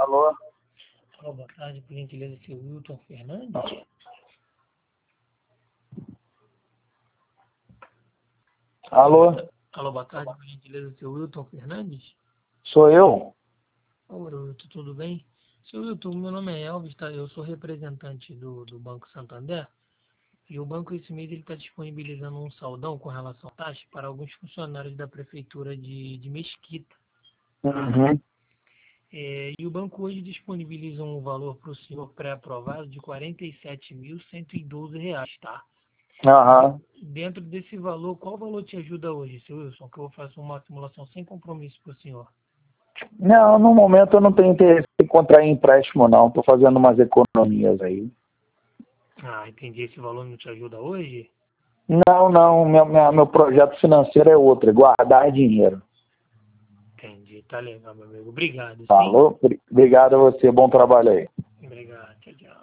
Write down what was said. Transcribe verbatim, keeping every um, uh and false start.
Alô? Alô, boa tarde, por gentileza, seu Wilton Fernandes? Alô? Alô, boa tarde, por gentileza, seu Wilton Fernandes? Sou eu? Oi, Wilton, tudo bem? Seu Wilton, meu nome é Elvis, tá? Eu sou representante do, do Banco Santander e o banco esse mês está disponibilizando um saldão com relação à taxa para alguns funcionários da prefeitura de, de Mesquita. Uhum. É, e o banco hoje disponibiliza um valor para o senhor pré-aprovado de quarenta e sete mil cento e doze reais, tá? Aham. Dentro desse valor, qual valor te ajuda hoje, seu Wilson? Que eu faço uma simulação sem compromisso para o senhor. Não, no momento eu não tenho interesse em contrair empréstimo, não. Estou fazendo umas economias aí. Ah, entendi. Esse valor não te ajuda hoje? Não, não. Meu, minha- meu projeto financeiro é outro, é guardar dinheiro. Entendi. Tá legal, meu amigo. Obrigado, sim? Falou? Obrigado a você. Bom trabalho aí. Obrigado. Tchau, tchau.